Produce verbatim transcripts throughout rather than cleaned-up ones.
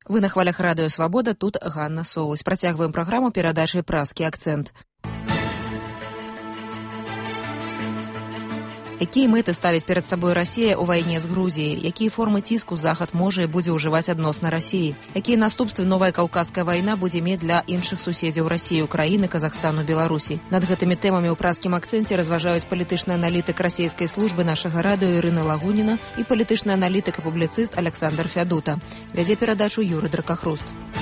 Вы на хвалях радыё Свабода, тут Ганна Соус. Працягваем праграму перадачы «Празкі акцэнт». Якія мэты ставіць перад сабой Расія ў вайне з Грузіяй? Якія формы ціску Захад можа і будзе ўжываць адносна Расіі? Якія наступствы новая каўказская вайна будзе мець для іншых суседзяў Расіі, Украіны, Казахстану, Беларусі? Над гэтымі тэмамі ў празкім акцэнце разважаюць палітычны аналітык расійскай службы нашага радыё Ірына Лагуніна і палітычны аналітык і публіцыст Александр Фядута. Вядзе перадачу Юры Дракахруст.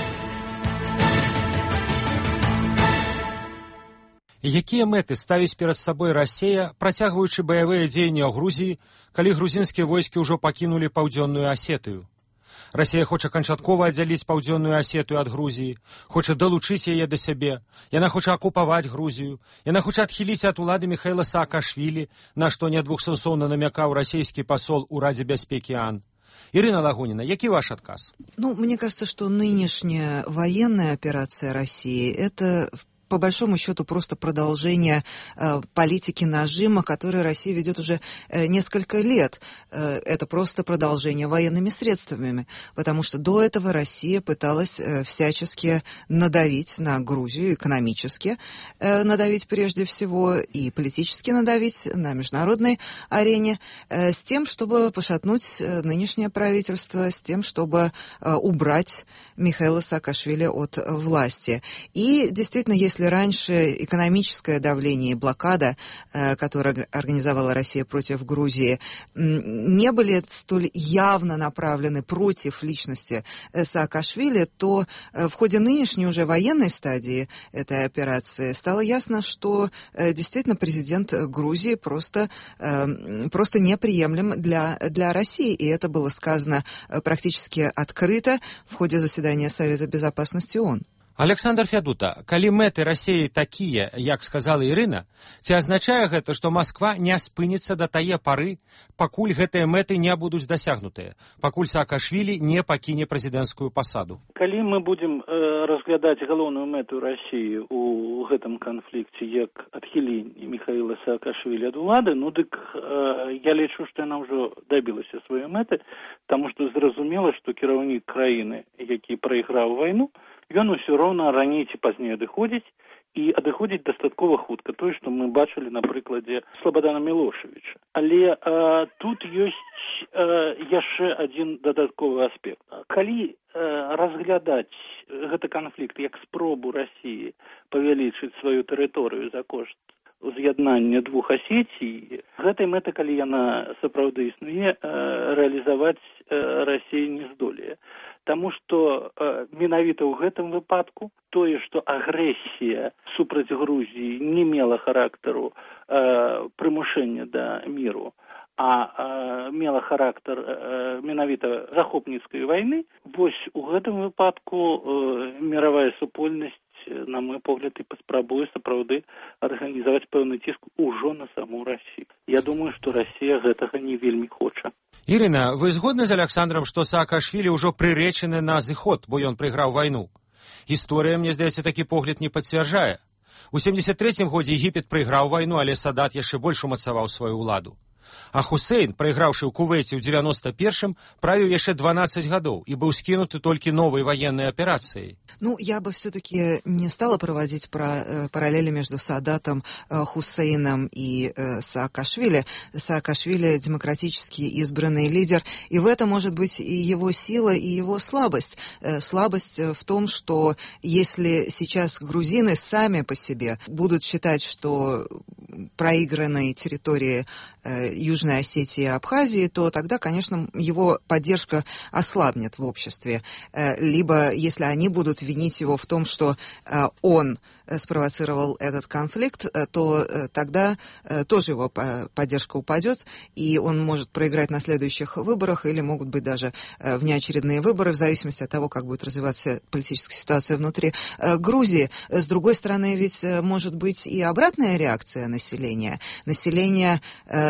Якія мэты ставіць перад сабой Расія, працягваючы баявыя дзеянні ў Грузіі, калі грузінскія войскі ўжо пакінулі паўдзённую Асетыю? Расія хоча канчаткова аддзяліць паўдзённую Асетыю ад Грузіі, хоча далучыць яе да сябе, яна хоча акупаваць Грузію, яна хоча адхіліць ад улады Міхаіла Саакашвілі, на што недвухсэнсоўна намякаў расійскі пасол у Радзе бяспекі ООН. Ирина Лагунина, який ваш отказ? Ну, мне кажется, что нынешняя военная операция России – это по большому счету просто продолжение э, политики нажима, которую Россия ведет уже э, несколько лет. Э, это просто продолжение военными средствами, потому что до этого Россия пыталась э, всячески надавить на Грузию, экономически э, надавить прежде всего и политически надавить на международной арене, э, с тем, чтобы пошатнуть э, нынешнее правительство, с тем, чтобы э, убрать Михаила Саакашвили от э, власти. И действительно, если Если раньше экономическое давление и блокада, которую организовала Россия против Грузии, не были столь явно направлены против личности Саакашвили, то в ходе нынешней уже военной стадии этой операции стало ясно, что действительно президент Грузии просто, просто неприемлем для, для России. И это было сказано практически открыто в ходе заседания Совета Безопасности ООН. Александр Фядута, калі мэты Расіі такія, як сказала Ірына, ці азначае гэта, што Масква не спыніцца да тае пары, пакуль гэтыя мэты не будуць дасягнутыя, пакуль Саакашвілі не пакіне прэзідэнцкую пасаду? Калі мы будзем э, разглядаць галоўную мэту Расіі у гэтым канфлікце як адхіленне Міхаіла Саакашвілі ад улады, ну дык э, я лічу, што яна ўжо дабілася сваёй мэты, таму што зразумела, што кіраўнік краіны, які прайграў вайну, ён усё роўна раней ці пазней адыходзіць і адыходзіць дастаткова хутка, тое, што мы бачылі на прыкладзе Слабадана Мілошавіча. Але э, тут ёсць э, яшчэ адзін дадатковы аспект. Калі э, разглядаць гэты канфлікт як спробу Расіі павялічыць сваю тэрыторыю за кошт уз'яднання двух Асетій, гэтай мэты, калі яна сапраўды існуе, э, рэалізаваць э, Расія не здолее. Таму што э, менавіта ў гэтым выпадку тое, што агрэсія супраць Грузіі не мела характару э, прымушэння да міру, а э, мела характар э, менавіта захопніцкай вайны, вось у гэтым выпадку э, міравая супольнасць, на мой погляд, і паспрабуе сапраўды арганізаваць пэўны ціск ужо на саму Расію. Я думаю, што Расія гэтага не вельмі хоча. Ірына, вы згодны з Александром, што Саакашвілі ўжо прыречаны на зыход, бо ён прайграў вайну? Гісторыя, мне здаецца, такі погляд не пацвярджае. У сямдзесят трэцім годзе Егіпет прайграў вайну, але Садат яшчэ больш умацаваў сваю ўладу. А Хусейн, прайграўшы ў Кувейце ў девяносто першым, правіў яшчэ дванаццаць гадоў и был скинуты только новой военной операцией. Ну, я бы все-таки не стала проводить про, э, параллели между Садатом, э, Хусейном и э, Саакашвили. Саакашвили демократически избранный лидер, и в этом может быть и его сила, и его слабость. Э, слабость в том, что если сейчас грузины сами по себе будут считать, что проигранные территории э, Южной Осетии и Абхазии, то тогда, конечно, его поддержка ослабнет в обществе. Э, либо, если они будут винить его в том, что э, он спровоцировал этот конфликт, то тогда тоже его поддержка упадет, и он может проиграть на следующих выборах, или могут быть даже внеочередные выборы, в зависимости от того, как будет развиваться политическая ситуация внутри Грузии. С другой стороны, ведь может быть и обратная реакция населения. Население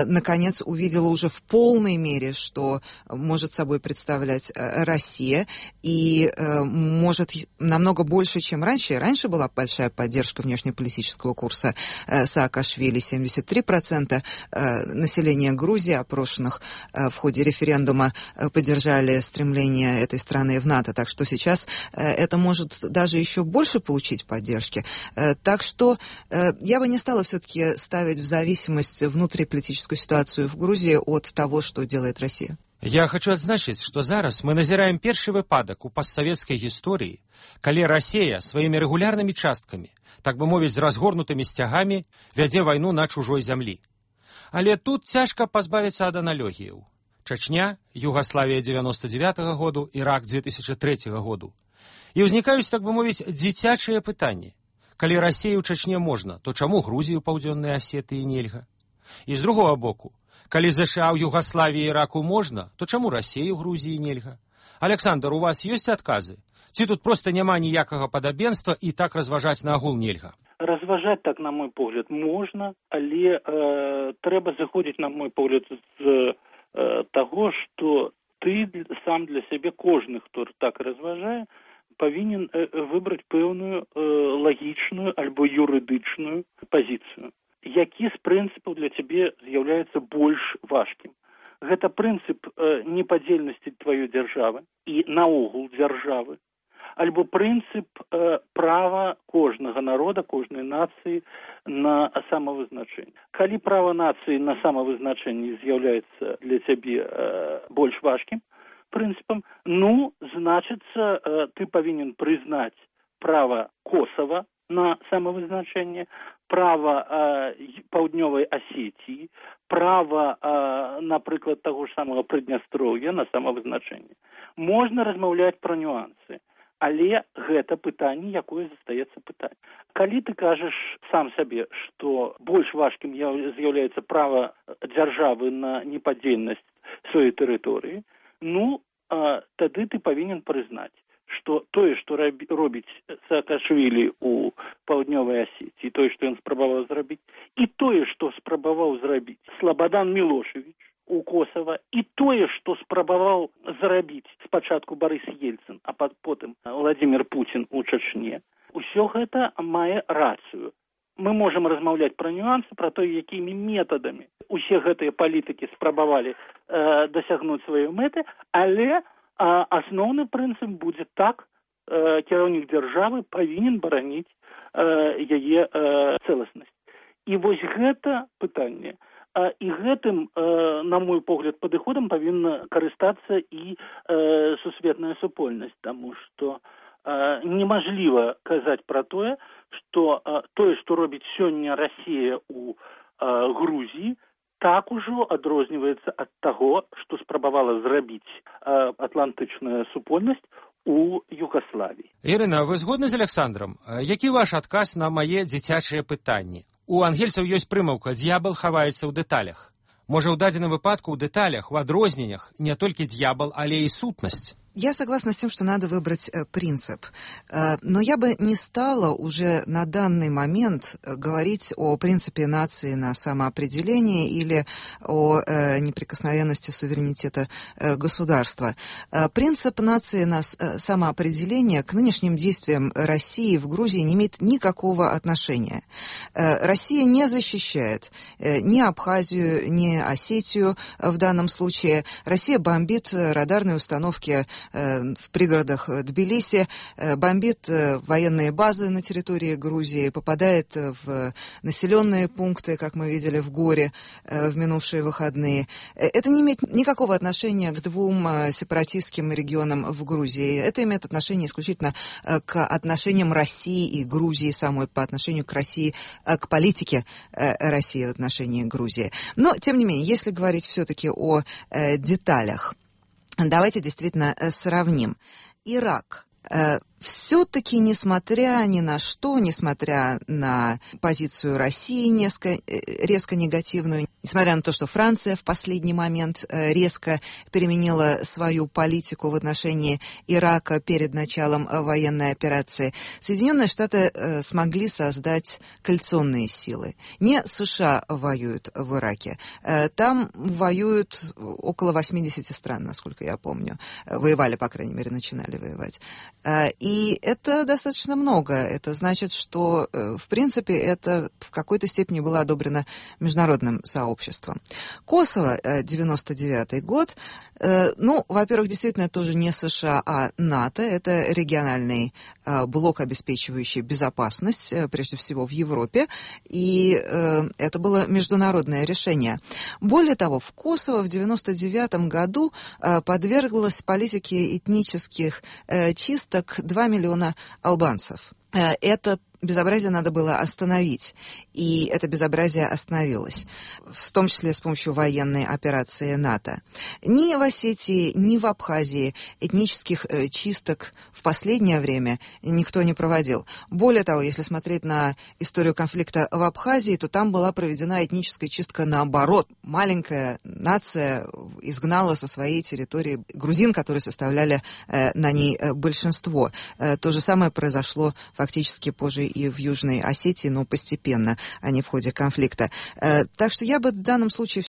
наконец увидела уже в полной мере, что может собой представлять Россия, и может намного больше, чем раньше. Раньше была большая поддержка внешнеполитического курса Саакашвили, семьдесят три процента населения Грузии, опрошенных в ходе референдума, поддержали стремление этой страны в НАТО, так что сейчас это может даже еще больше получить поддержки. Так что я бы не стала все-таки ставить в зависимость внутриполитическую ситуацию в Грузии от того, что делает Россия. Я хочу адзначыць, што зараз мы назіраем першы выпадак у постсавецкай гісторыі, калі Расія сваімі рэгулярнымі часткамі, так бы мовіць, з разгорнутымі сцягамі, вядзе вайну на чужой зямлі. Але тут цяжка пазбавіцца ад аналогіяў. Чачня, Югаславія дзевяноста дзевятага году, Ірак две тысячи третьего году. І ўзнікаюць, так бы мовіць, дзіцячыя пытанні. Калі Расію ў Чачне можна, то чаму Грузію паўдзённай Асетыі нельга? І з другого боку, калі ЗША ў Югаславіі і Іраку можна, то чаму Расію ў Грузіі нельга? Александр, у вас ёсць адказы? Ці тут проста няма ніякага падабенства і так разважаць наагул нельга? Разважаць так, на мой погляд, можна, але э, трэба заходзіць, на мой погляд, з э, таго, што ты сам для сябе, кожны, хто так разважае, павінен э, выбраць пэўную э, лагічную альбо юрыдычную пазіцыю. Які з прынцыпаў для цябе з'яўляецца больш важкім. Гэта прынцып э, непадзельнасці тваёй дзяржавы і наогул дзяржавы, альбо прынцып э, права кожнага народа, кожнай нацыі на самавызначэнне. Калі права нацыі на самавызначэнне з'яўляецца для цябе э, больш важкім прынцыпам, ну, значыцца, э, ты павінен прызнаць права Косова на самавызначэнне, права э, Паўднёвай Асетіі, права, э, напрыклад, таго ж самага Прыднястроўя на самавызначэнне. Можна размаўляць пра нюансы, але гэта пытанне, якое застаецца пытанне. Калі ты кажаш сам сабе, што больш важкім з'яўляецца права дзяржавы на непадзельнасць сваёй тэрыторыі, ну, э, тады ты павінен прызнаць, што тое, што робіць Саакашвілі ў Паўднёвай Асетіі, тое, што ён спрабаваў зрабіць, і тое, што спрабаваў зрабіць Слабадан Мілошевіч у Косова, і тое, што спрабаваў зрабіць спачатку Барыс Ельцын, а потым Владзімір Пуцін у Чачне, усё гэта мае рацыю. Мы можам размаўляць пра нюансы, пра то, якімі метадамі усе гэтыя палітыкі спрабавалі э, дасягнуць сваёй мэты, але а, асноўны прынцып будзе так, э, кіраўнік дзяржавы павінен бараніць э, яе э, цэласнасць. І вось гэта пытанне, э, і гэтым, э, на мой погляд, падыходам павінна карыстацца і э, сусветная супольнасць, таму што э, немажліва казаць пра тое, што э, тое, што робіць сёння Расія ў э, Грузіі, так ужо адрозніваецца ад таго, што спрабавала зрабіць э, атлантычная супольнасць у Югаславіі. Ірына, вы згодны з Александром? Які ваш адказ на мае дзіцячыя пытанні? У ангельцаў ёсць прымаўка «Д'ябал хаваецца ў дэталях». Можа, ў дадзеным выпадку ў дэталях, у адрозненнях не толькі д'ябал, але і сутнасць? Я согласна с тем, что надо выбрать э, принцип. Э, но я бы не стала уже на данный момент говорить о принципе нации на самоопределение или о э, неприкосновенности суверенитета э, государства. Э, принцип нации на э, самоопределение к нынешним действиям России в Грузии не имеет никакого отношения. Э, Россия не защищает э, ни Абхазию, ни Осетию э, в данном случае. Россия бомбит э, радарные установки в пригородах Тбилиси, бомбит военные базы на территории Грузии, попадает в населенные пункты, как мы видели в Горе в минувшие выходные. Это не имеет никакого отношения к двум сепаратистским регионам в Грузии. Это имеет отношение исключительно к отношениям России и Грузии самой, по отношению к России, к политике России в отношении Грузии. Но, тем не менее, если говорить все-таки о деталях, давайте действительно сравним. Ирак. все-таки, несмотря ни на что, несмотря на позицию России несколько, резко негативную, несмотря на то, что Франция в последний момент резко переменила свою политику в отношении Ирака перед началом военной операции, Соединенные Штаты смогли создать коалиционные силы. Не США воюют в Ираке. Там воюют около восьмидесяти стран, насколько я помню. Воевали, по крайней мере, начинали воевать. И это достаточно много. Это значит, что, в принципе, это в какой-то степени было одобрено международным сообществом. Косово, девяносто девятый год. Ну, во-первых, действительно, тоже не США, а НАТО. Это региональный блок, обеспечивающий безопасность, прежде всего в Европе. И это было международное решение. Более того, в Косово в девяносто девятом году подверглась политике этнических чисток два миллиона албанцев. Это безобразие надо было остановить, и это безобразие остановилось, в том числе с помощью военной операции НАТО. Ни в Осетии, ни в Абхазии этнических э, чисток в последнее время никто не проводил. Более того, если смотреть на историю конфликта в Абхазии, то там была проведена этническая чистка наоборот. Маленькая нация изгнала со своей территории грузин, которые составляли э, на ней э, большинство. Э, то же самое произошло фактически позже и в Южной Осетии, но постепенно, а не в ходе конфликта. Так что я бы в данном случае